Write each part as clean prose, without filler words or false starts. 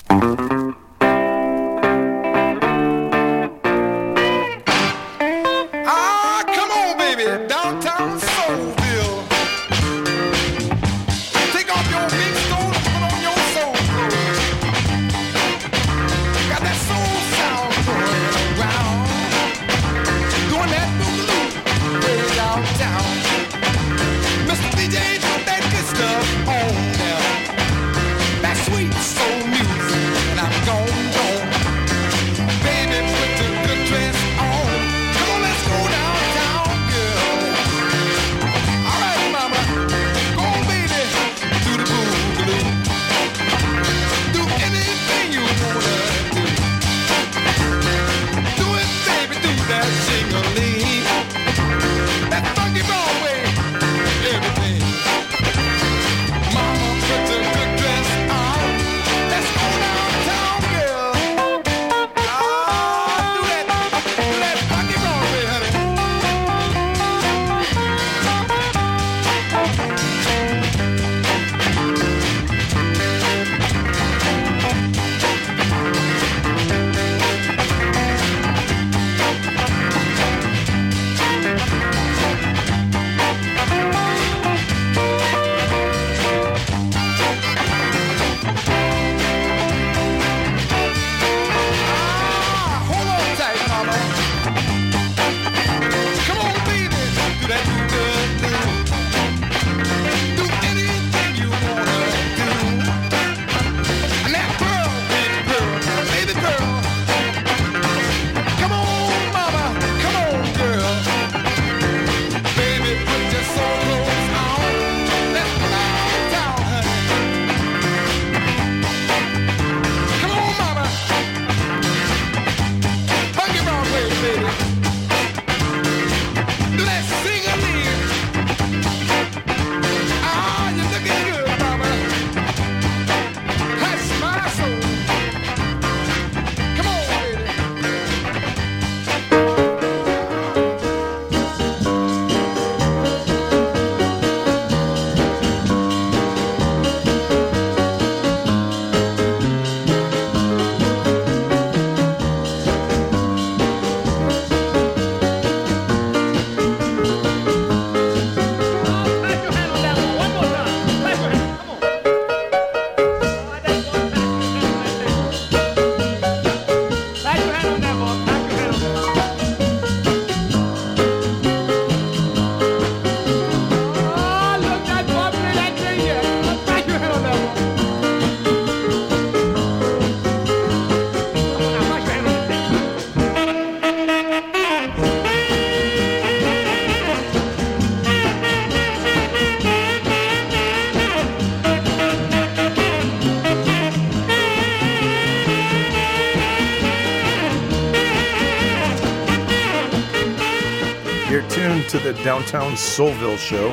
To the Downtown Soulville Show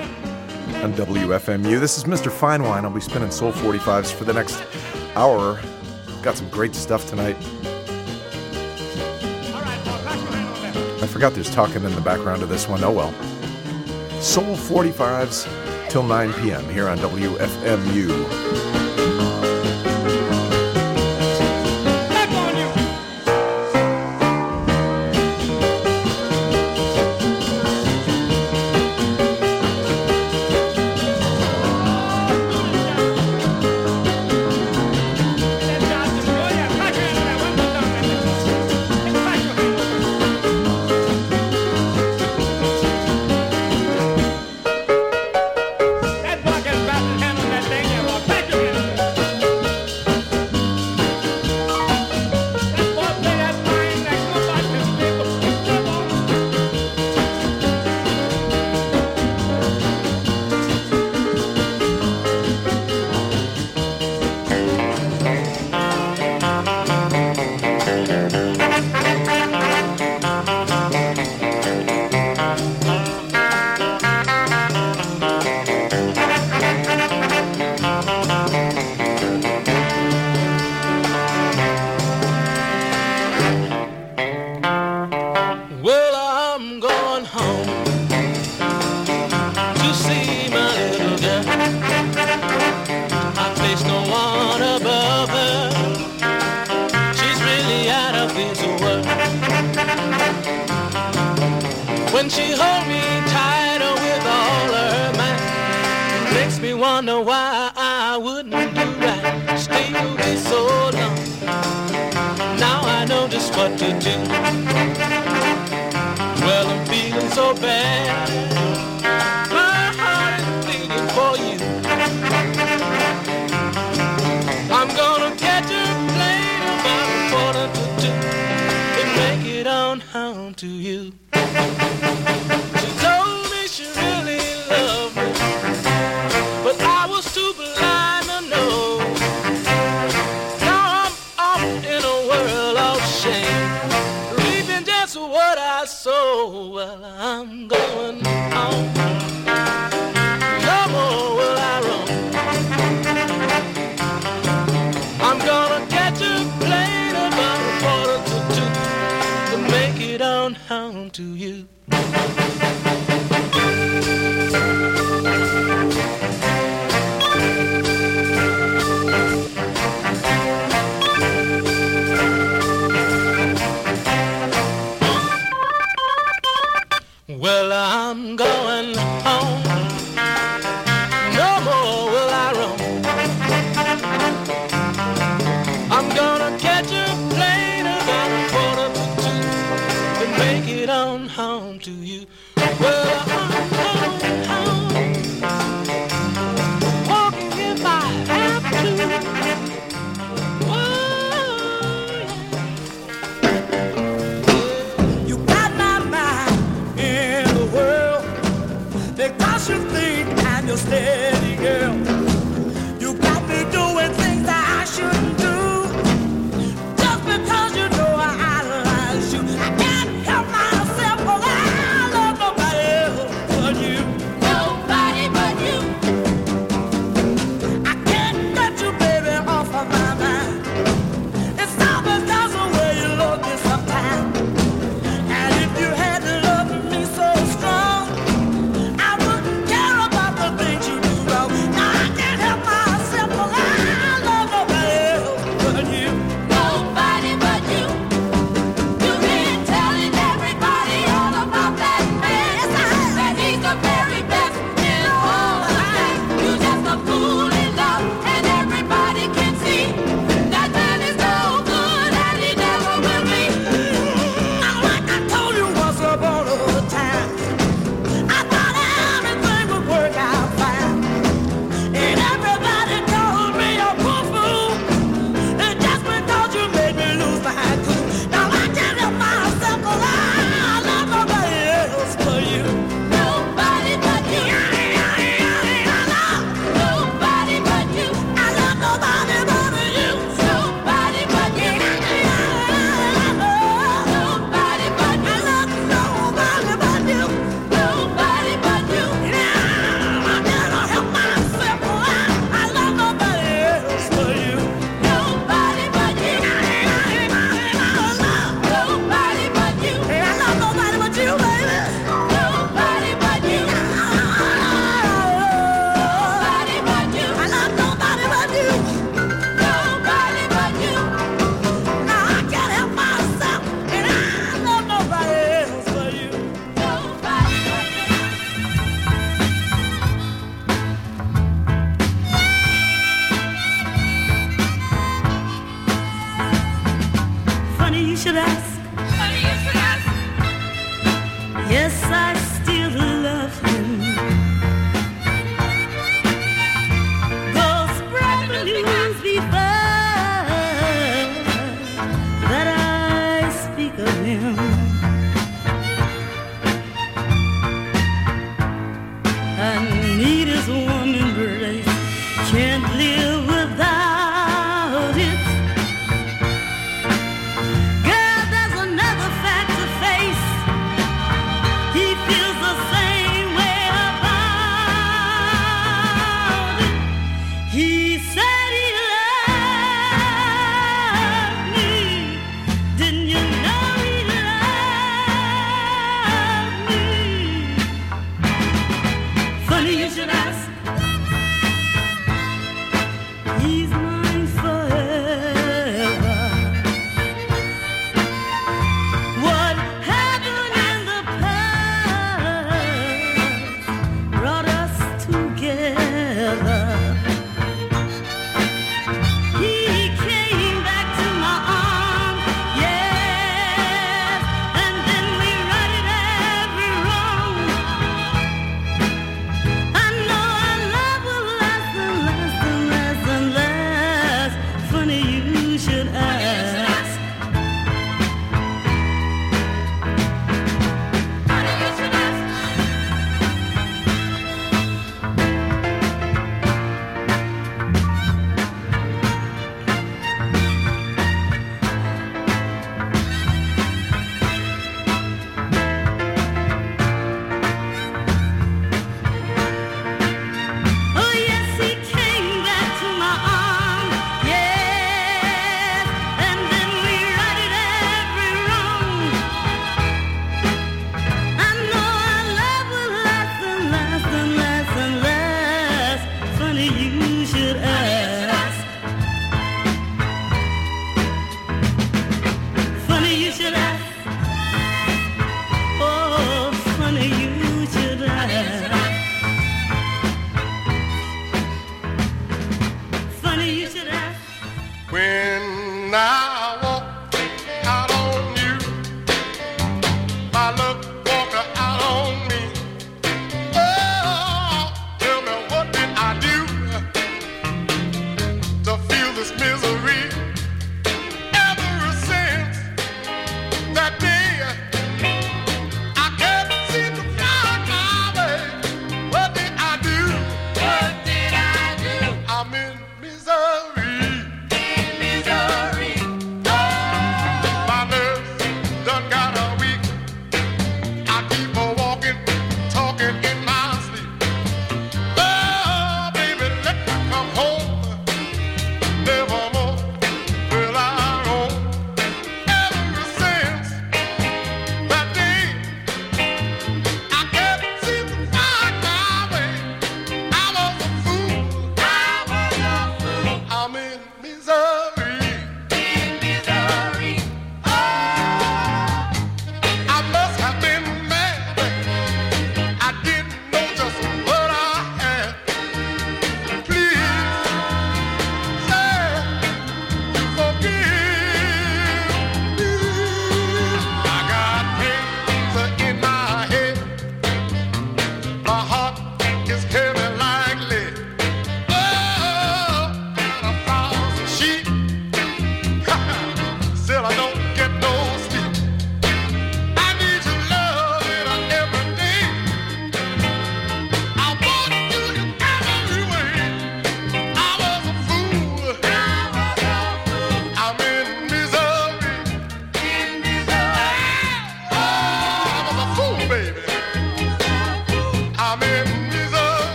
on WFMU. This is Mr. Finewine. I'll be spinning Soul 45s for the next hour. Got some great stuff tonight. I forgot there's talking in the background of this one. Oh well. Soul 45s till 9 p.m. here on WFMU. That bucket is about to handle that thing. she holds me tighter with all of her might. Makes me wonder why I wouldn't do right. Stay with me so long. Now I know just what to do. Well, I'm feeling so bad. My heart is bleeding for you. I'm gonna catch a plane about 1:45 and make it on home to you. She told me she really loved me, but I was too blind to know. Now I'm off in a world of shame, reaping just what I sow. Well, I'm going home. No more will I roam. I'm gonna catch a plane about 1:45 to make it on home to you. Well, I'm going home. No more will I roam. I'm gonna catch a plane about 1:45 to make it on home to you. Well, I'm going home. Walking if I have to. You got my mind in the world. Because you think I'm your steady girl. You got me doing things that I shouldn't do. Just because you know I idolize you. I can't help myself, but I love nobody else but you. Nobody but you. I can't get you, baby, off of my mind. It's all because of the way you love me sometimes. And if you had loved me so strong, I wouldn't care about the things you do wrong. Now I can't help myself, but I love nobody else but you. Nobody but you. You've been telling everybody all about that man. That he's the very best in all of that. You're just a fool in love, and everybody can see that man is no good, and he never will be. Now, like I told you once upon a time, I thought everything would work out fine. And everybody told me a poor fool. And just because you made me lose my cool. Now I can't help myself, 'cause I love nobody else but you. Nobody but you. I love nobody but you. I love nobody but you. Nobody but you. Nobody but you. I love nobody but you. Nobody but you. I can't help myself, I love nobody else but you. Nobody but you. I love nobody but you. I love nobody but you, baby. Nobody but you. Nobody but you. I love nobody but you. Nobody but you. Now I can't help myself, and I love nobody else but you. Nobody but you. Funny you should ask. Funny you should ask. Yes, I still love him. Though spread the news before that I speak of him. I need his warm embrace. Can't live without it. Girl, there's another fact to face. He feels When I walk out on you, my love walk out on me. Oh, tell me what did I do to feel this misery? Ever since that day, I can't seem to find my way. What did I do? What did I do? I'm in misery.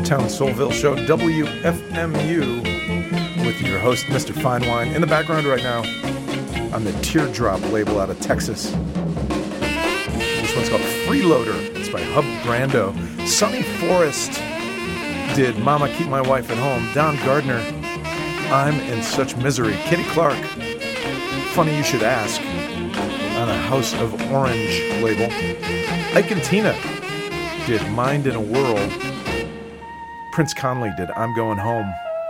Downtown Soulville Show, WFMU, with your host, Mr. Fine Wine. In the background right now, on the Teardrop label out of Texas. This one's called Freeloader. It's by Hub Brando. Sonny Forrest did Mama Keep My Wife at Home. Don Gardner, I'm in Such Misery. Kitty Clark, Funny You Should Ask, on a House of Orange label. Ike and Tina did Mind in a Whirl. Prince Conley did I'm Going Home.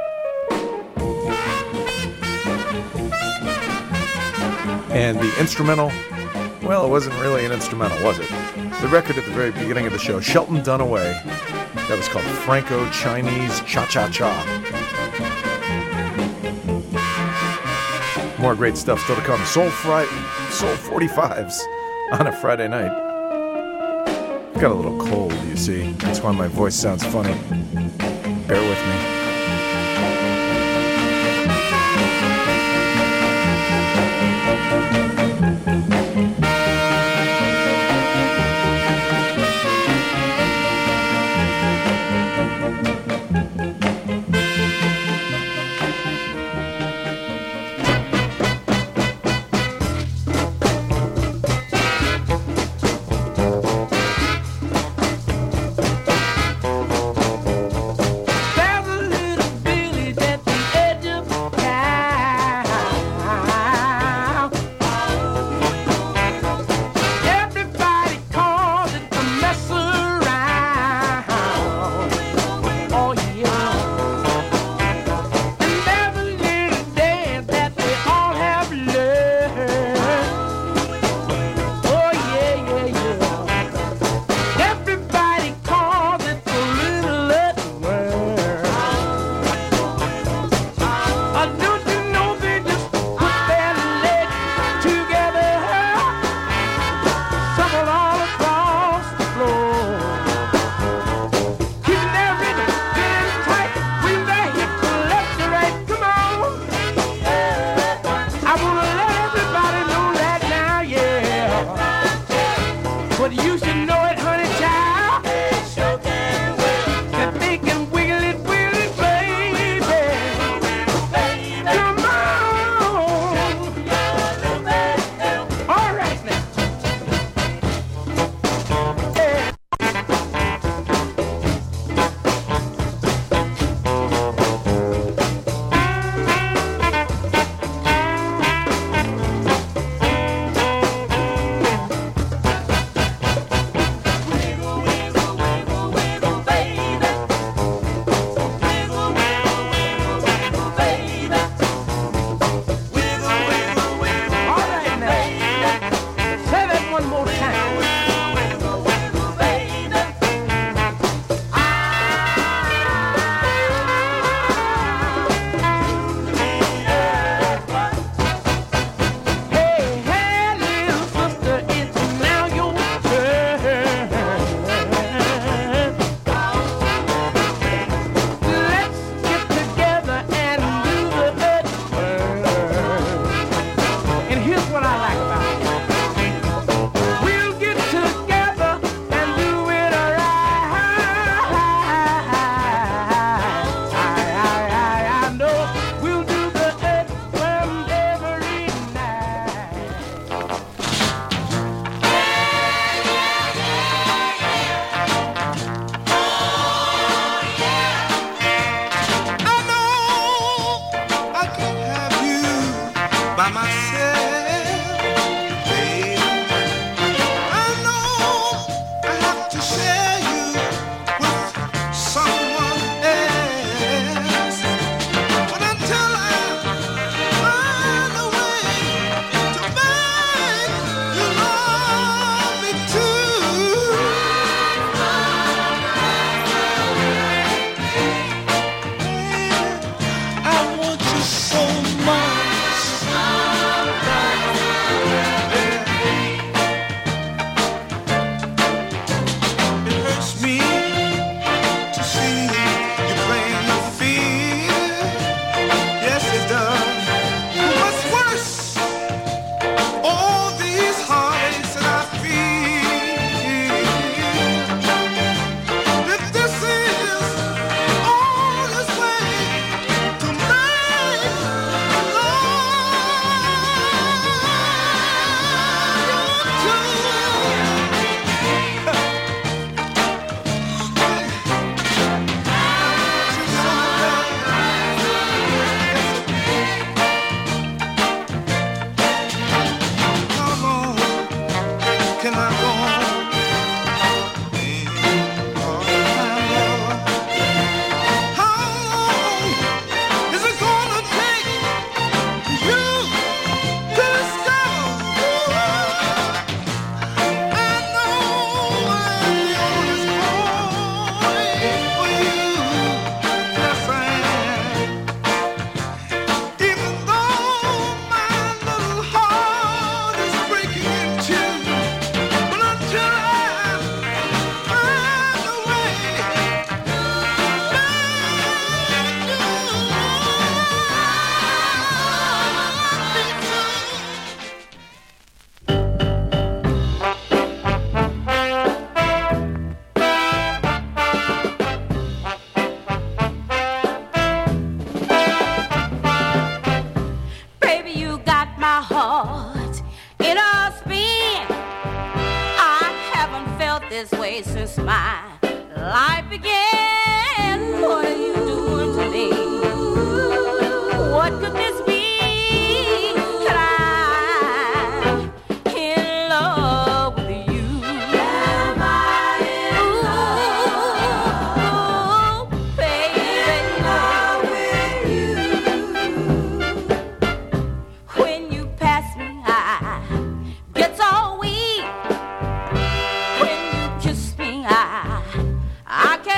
And the instrumental, well, it wasn't really an instrumental, was it? The record at the very beginning of the show, Shelton Dunaway, that was called Franco-Chinese Cha-Cha-Cha. More great stuff still to come. Soul 45s on a Friday night. Got a little cold, you see. That's why my voice sounds funny. Bear with me. There's a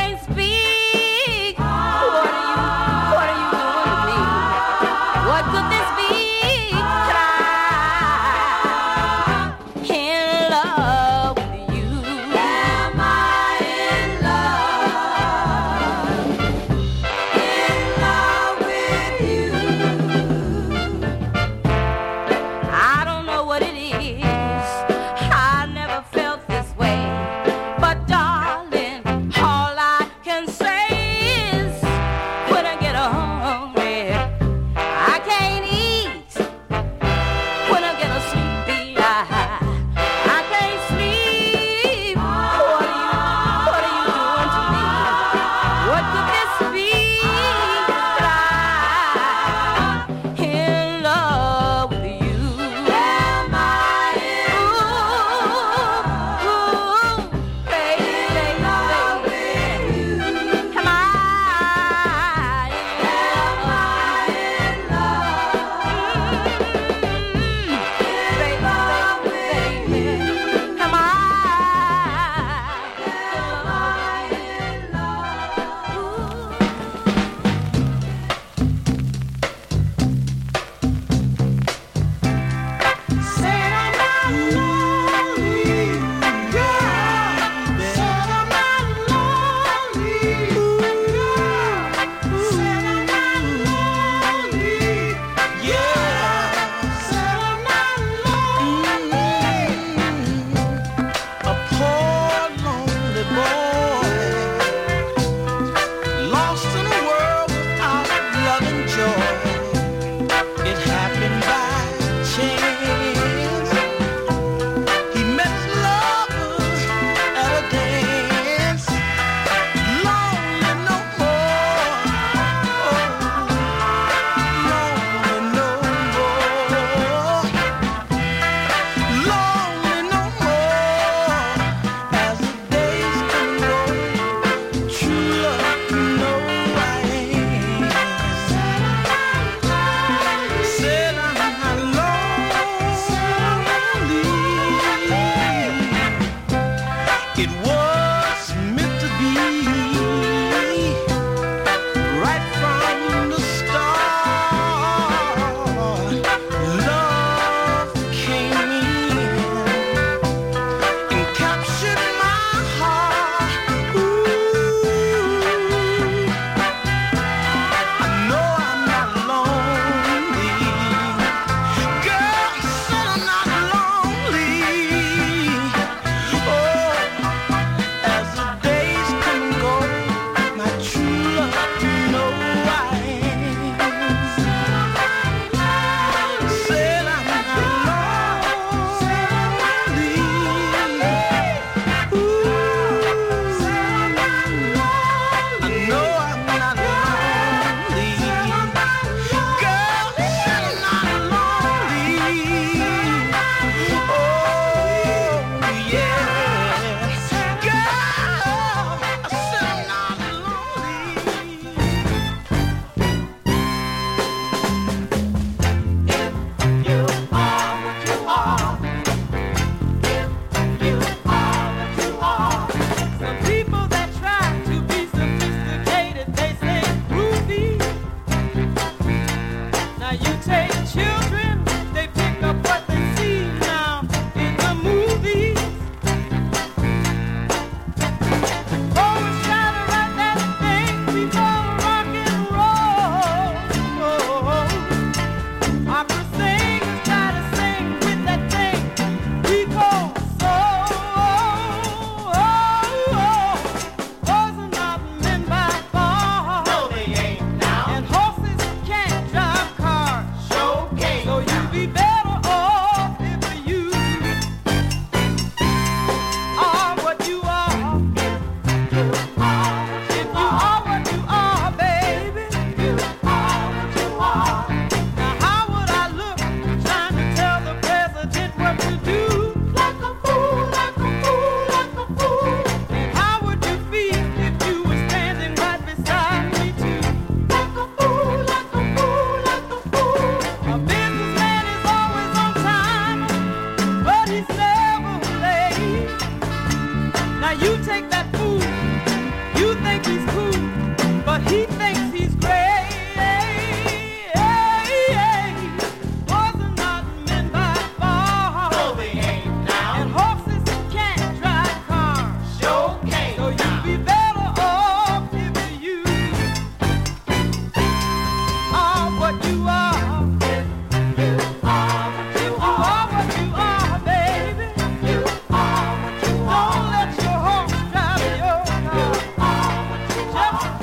can't speak. What are you doing to me? What could this be? I'm in love with you. Am I in love? In love with you. I don't know what it is. I never felt this way. But darling, all I can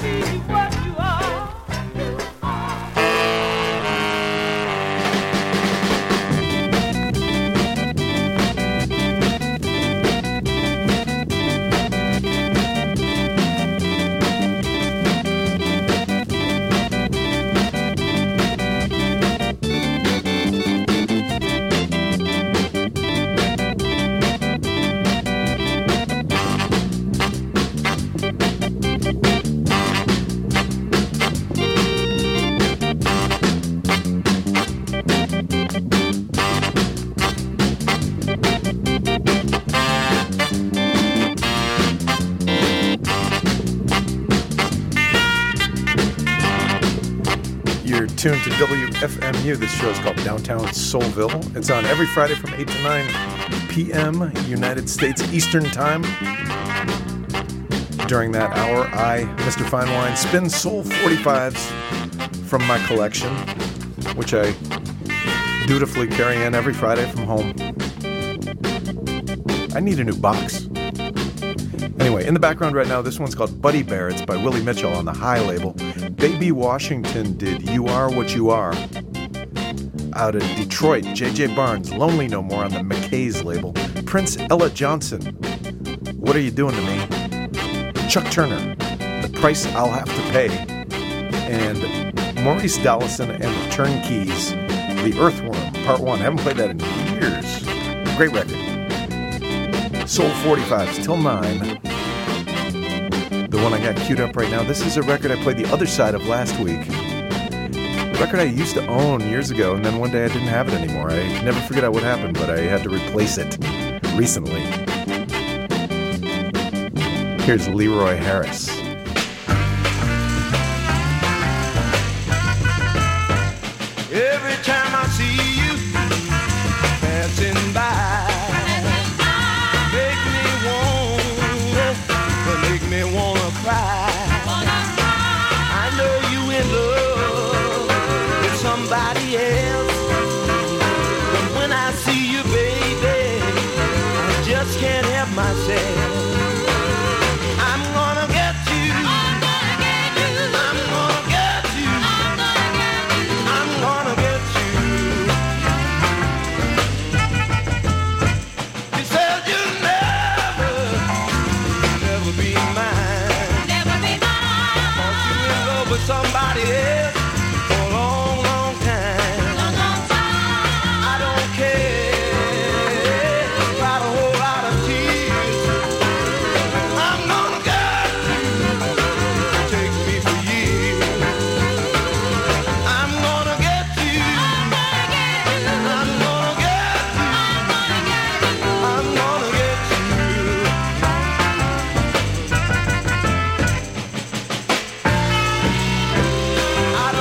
be what you are. You're tuned to WFMU. This show is called Downtown Soulville. It's on every Friday from 8 to 9 p.m. United States Eastern Time. During that hour, I, Mr. Fine Wine, spin Soul 45s from my collection, which I dutifully carry in every Friday from home. I need a new box. Anyway, in the background right now, this one's called Buddy Bear. It's by Willie Mitchell on the High label. Baby Washington did You Are What You Are. Out of Detroit, J.J. Barnes, Lonely No More on the McKay's label. Prince Ella Johnson, What Are You Doing to Me? Chuck Turner, The Price I'll Have to Pay. And Maurice Dallison and the Turnkeys, The Earthworm, Part 1. I haven't played that in years. Great record. Soul 45s till 9. The one I got queued up right now. This is a record I played the other side of last week. A record I used to own years ago, and then one day I didn't have it anymore. I never figured out what happened, but I had to replace it recently. Here's Leroy Harris. Every time I see you passing by, make me wanna cry. I know you in love with somebody else, but when I see you, baby, I just can't help myself. I'm gonna get you. I'm gonna get you. I'm gonna get you. I'm gonna get you. You said you'd never be mine. Never be mine. 'Cause you in love with somebody else for a long, long time. Long, long time. I don't care. Cried a whole lot of tears. I'm gonna get you. It takes me for years. I'm gonna get you. I'm gonna get you. I'm gonna get you. I'm gonna get you. I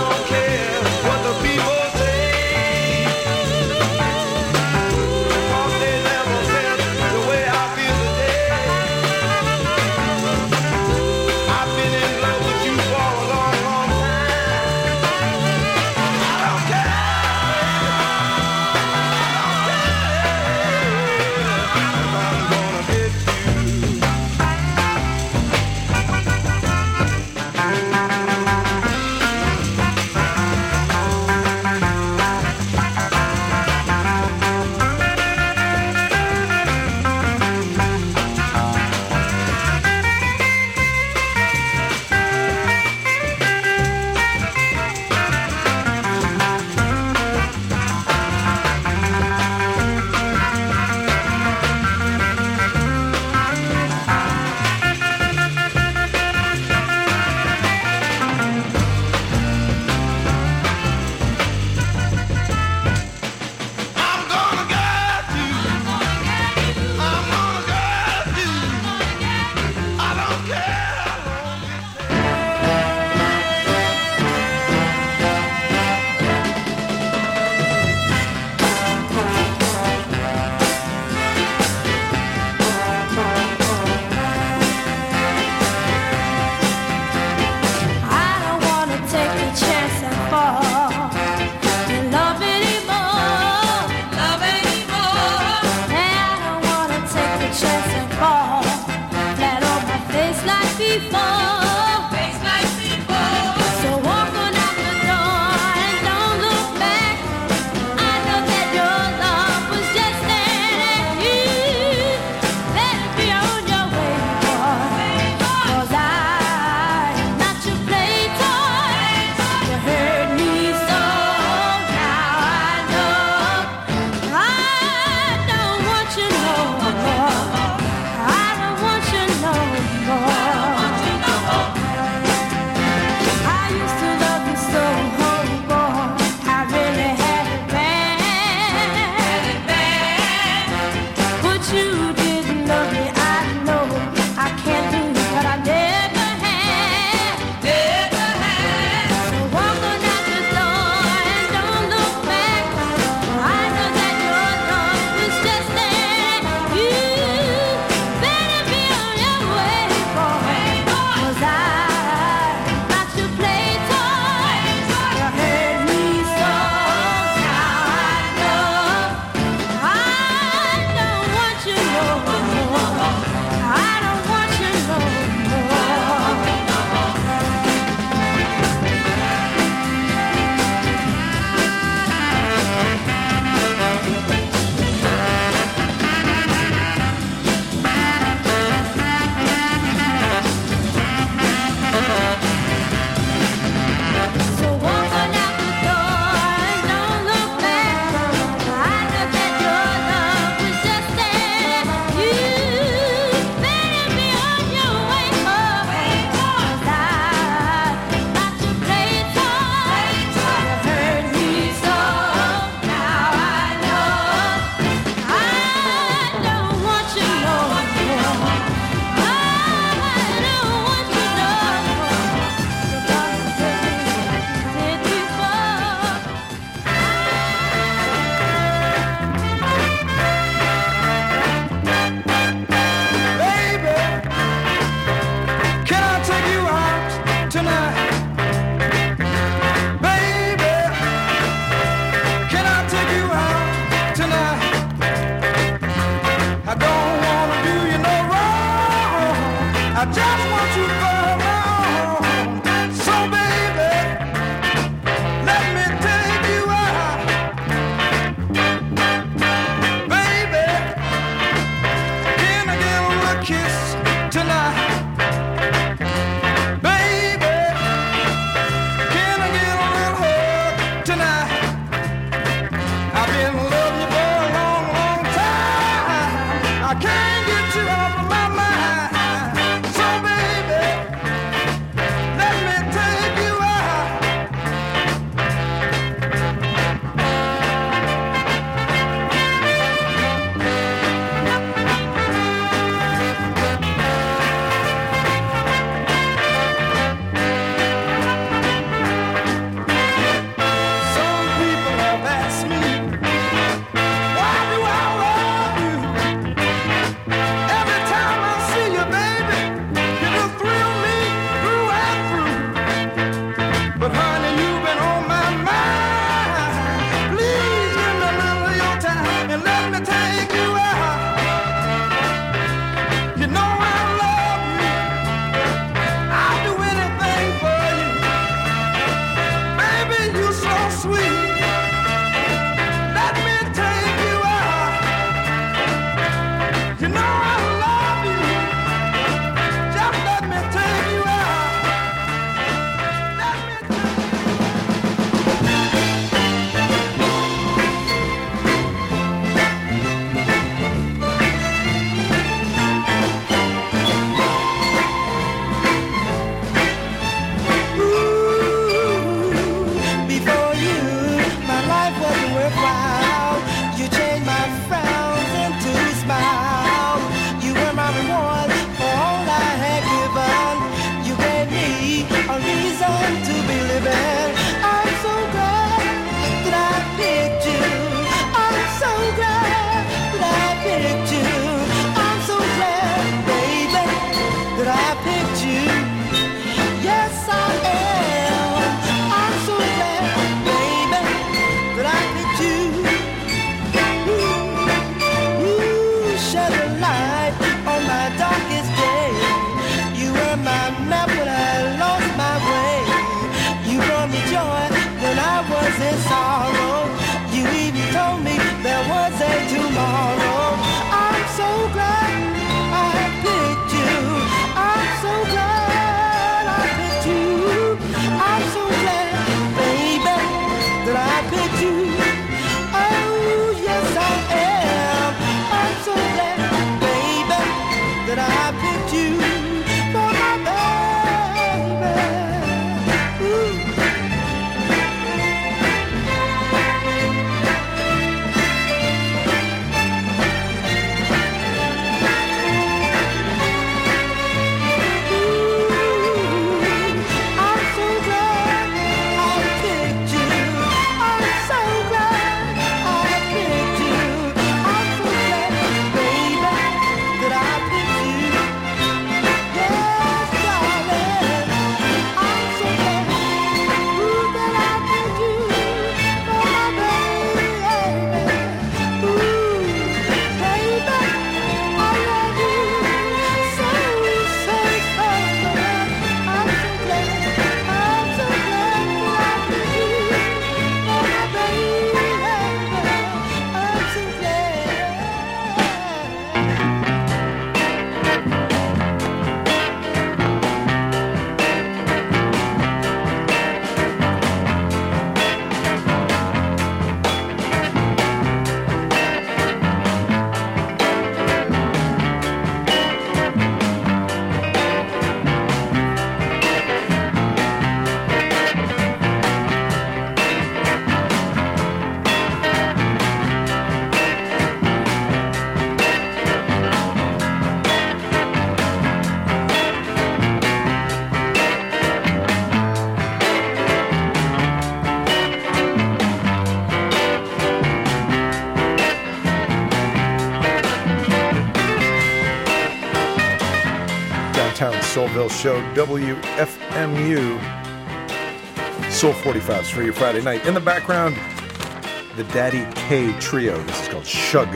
Hill Show, WFMU, Soul 45s for your Friday night. In the background, the Daddy K Trio. This is called Shug.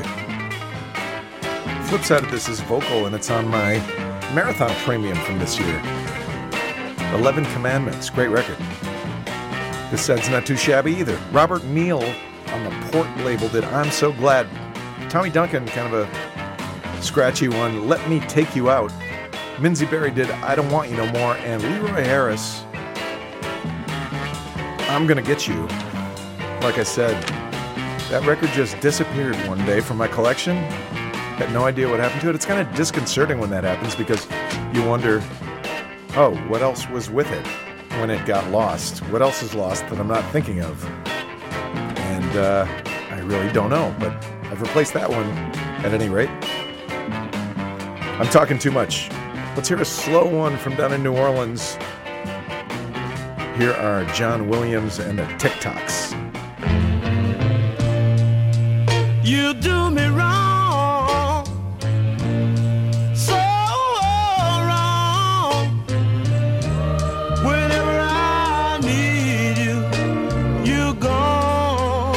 Flip side of this is vocal, and it's on my Marathon Premium from this year. 11 Commandments, great record. This side's not too shabby either. Robert Neal on the Port label did I'm So Glad. Tommy Duncan, kind of a scratchy one, Let Me Take You Out. Minzy Berry did I Don't Want You No More, and Leroy Harris, I'm Gonna Get You. Like I said, that record just disappeared one day from my collection. Had no idea what happened to it. It's kind of disconcerting when that happens because you wonder, oh, what else was with it when it got lost? What else is lost that I'm not thinking of? And I really don't know, but I've replaced that one at any rate. I'm talking too much. Let's hear a slow one from down in New Orleans. Here are John Williams and the TikToks. You do me wrong, so wrong. Whenever I need you, you're gone.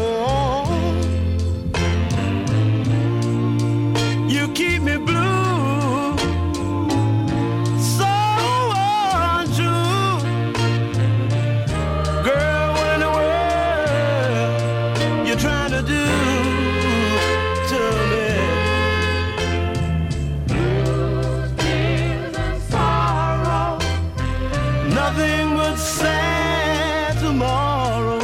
You keep me blue, so untrue. Girl, what in the world you trying to do? Nothing but sad tomorrow.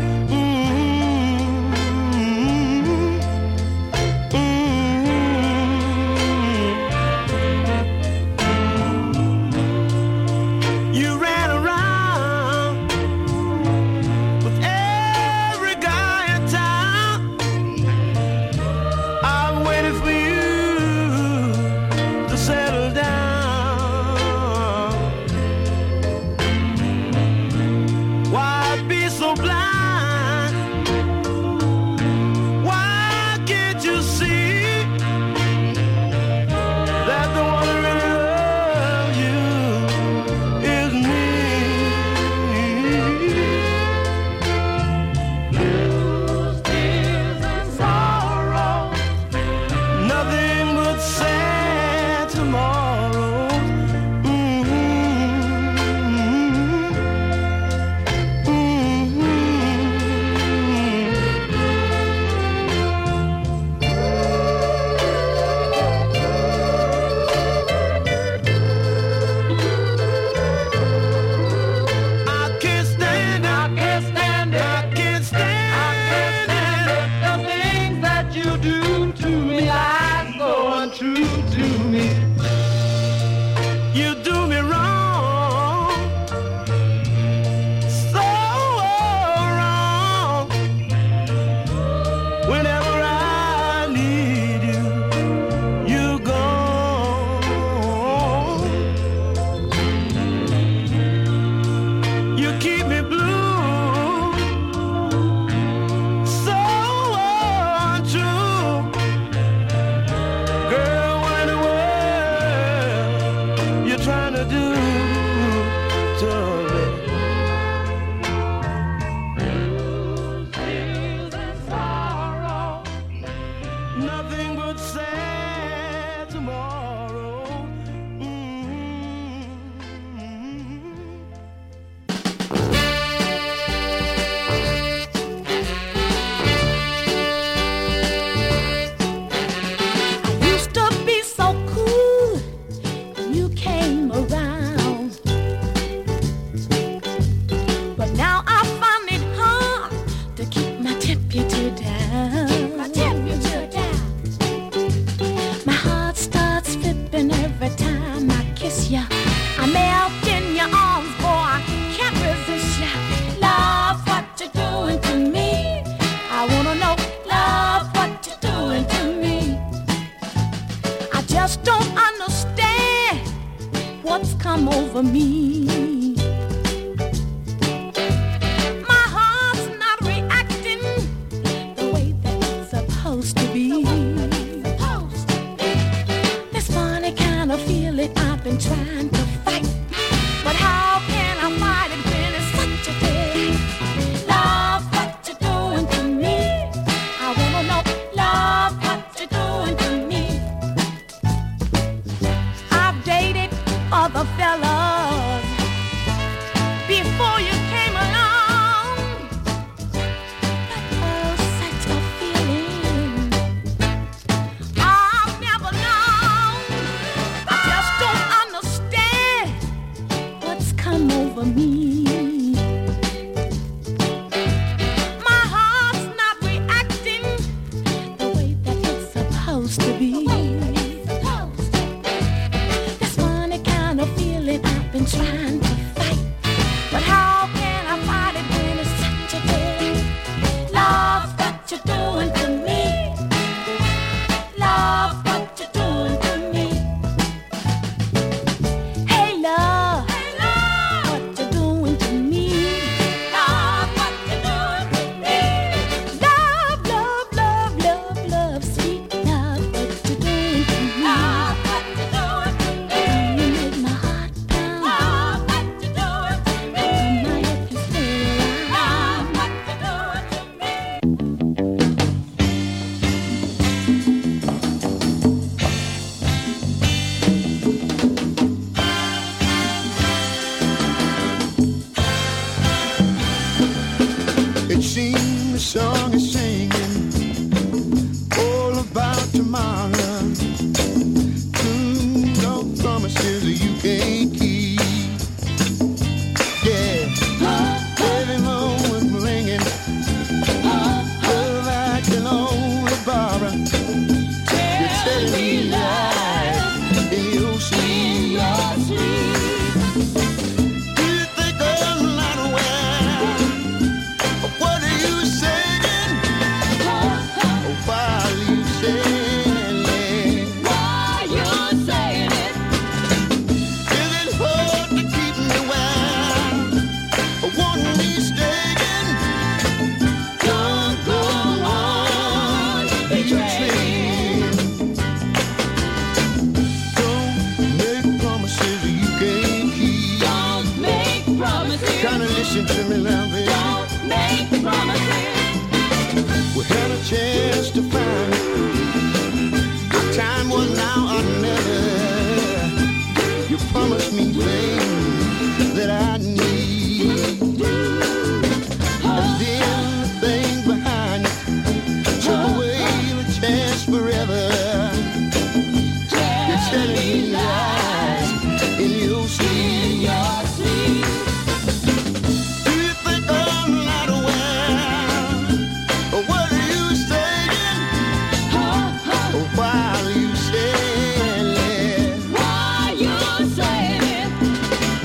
You ran around with every guy in town. I'm waiting for you to settle down. Why be so blind? Why can't you see that the one who really loves you is me? Blues, tears, and sorrow, nothing but sad tomorrow. You do me wrong, so wrong. Whenever I need you, you're gone. You keep me blue, so untrue. Girl, what in the world you trying to do to me? Blues, tears, and sorrow, nothing but sad tomorrow. Used to be so cool when you came around, but now I find it hard to keep my temperature down. My heart starts flipping every time I kiss ya. I melt in your arms, boy, I can't resist ya. Love, what you doing to me? I wanna know, love, what you doing to me? I just don't understand what's come over me. My heart's not reacting the way that it's supposed to be. This funny kind of feeling I've been trying to for me. My heart's not reacting the way that it's supposed to be. This funny kind of feeling I've been trying to fight, but how can I fight it when it's such a good love what you're doing to me? Love what you're doing to me. Hey love, what you're doing to me. Love what you're doing to me. Love, love, love, love, love, sweet love what you're doing to me. Love what you're doing to me. You make my heart pound. Love what you're doing to me. I might if you stay around. Love what you're doing to me. It seems the song is singing all about tomorrow. No promises you can't keep. Yeah, every moment blinging. Love I can only borrow. You're telling me lies in your sleep. Do you think I'm not aware? What are you saying? While you saying it? Why you saying it? Is it hard to keep me well? Want me staying? Don't go on betraying. Don't make promises you can't keep. Don't make promises. Kinda listen to me now, baby. Don't make promises. We had a chance to find it. Our time was now or never. You promised me, babe, that I need. And then the thing behind it took away the chance forever. You're telling me lies in your sleep. Do you think I'm not aware? What are you saying? While you saying it? Why you saying it?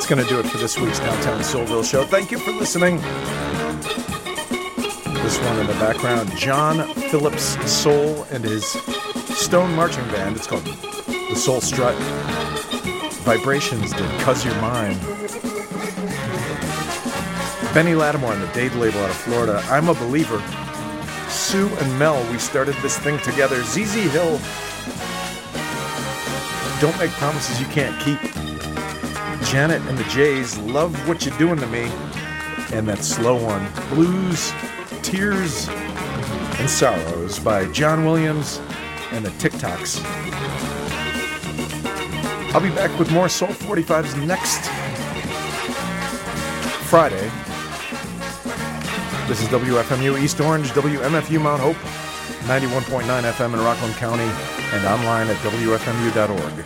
That's going to do it for this week's Downtown Soulville show. Thank you for listening. This one in the background, John Phillips Soul and his Stone Marching Band. It's called The Soul Strut. Vibrations did 'Cause You're Mine. Benny Lattimore on the Dade label out of Florida. I'm a Believer. Sue and Mel, we started this thing together. ZZ Hill. Don't Make Promises You Can't Keep. Janet and the Jays, Love What You're Doing to Me. And that slow one, Blues, Tears, and Sorrows by John Williams and the TikToks. I'll be back with more Soul 45s next Friday. This is WFMU East Orange, WMFU Mount Hope, 91.9 FM in Rockland County, and online at WFMU.org.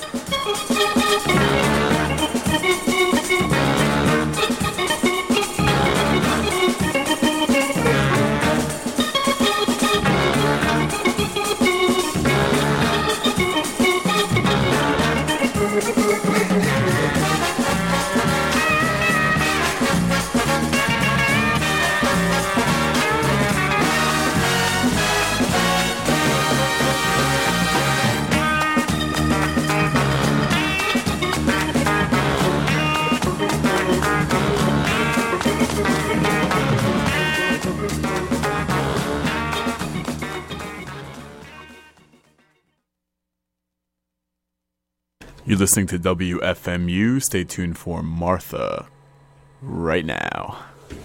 You're listening to WFMU. Stay tuned for Martha right now.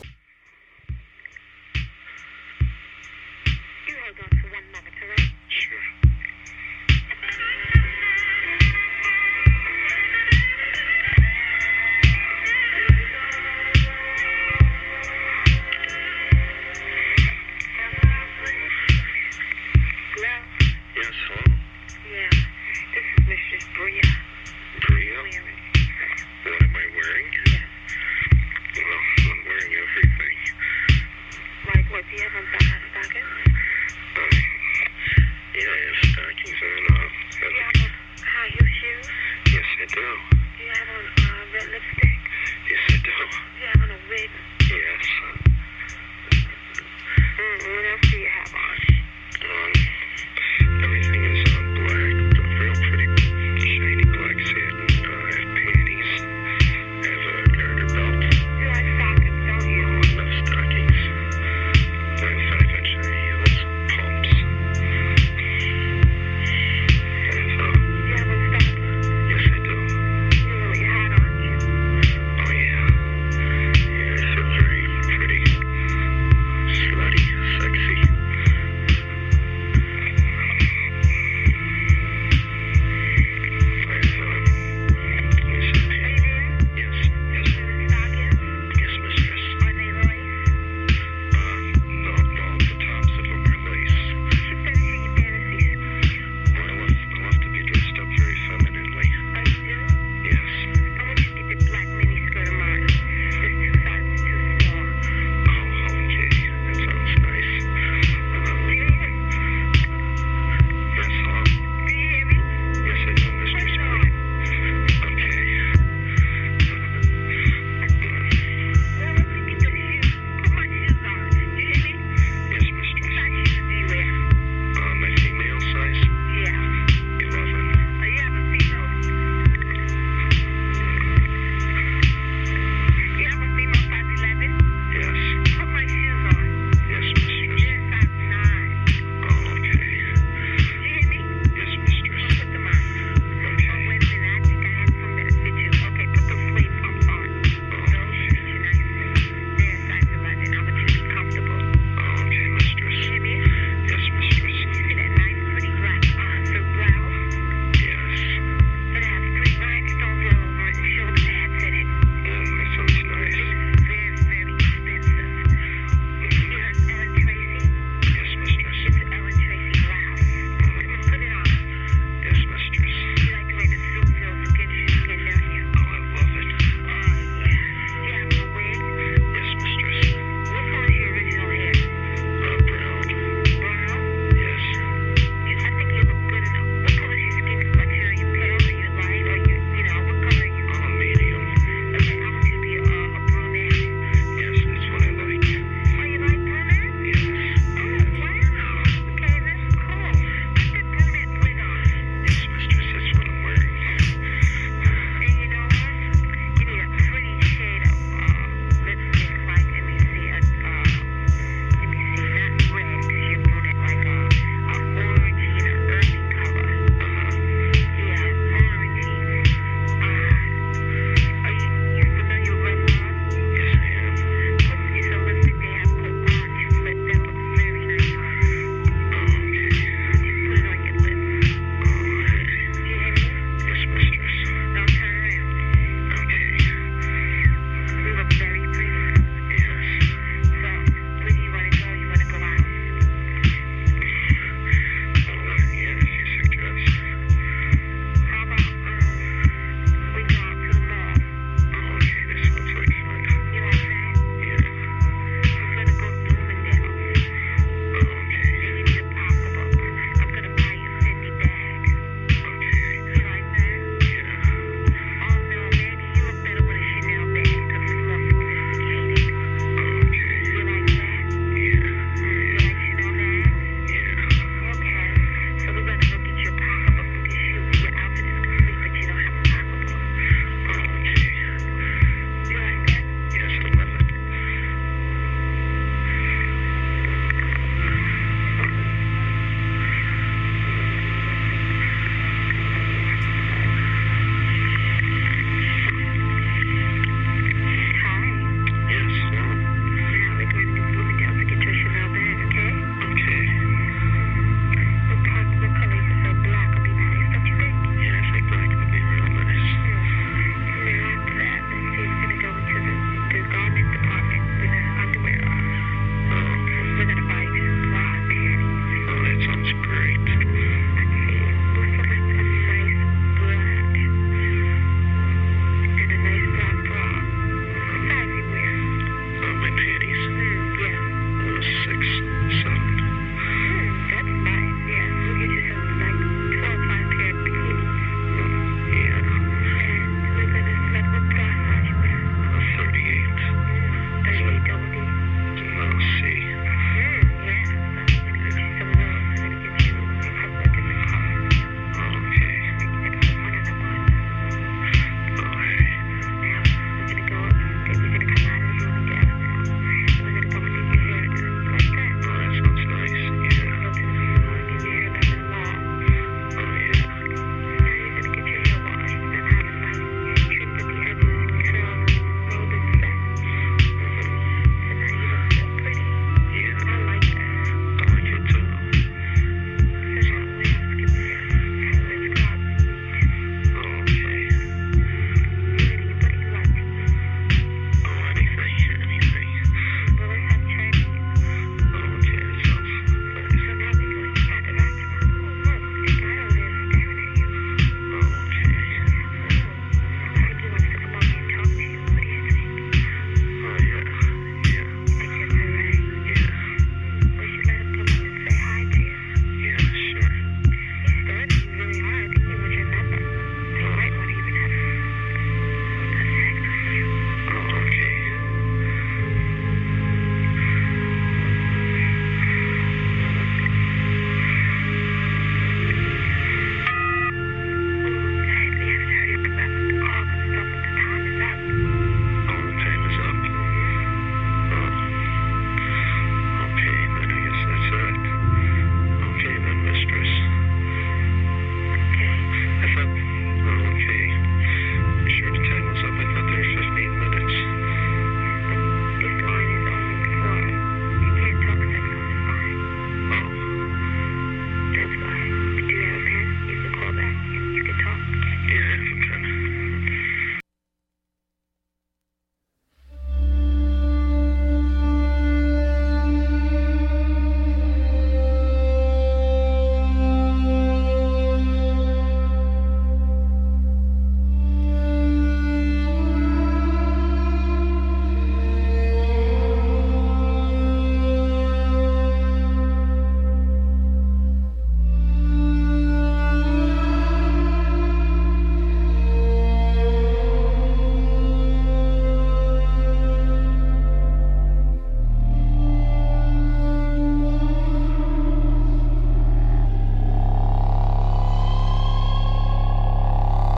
You hold on for 1 moment, all right? Sure. Hello? Yes, hello. Yeah, this is Mistress Bria.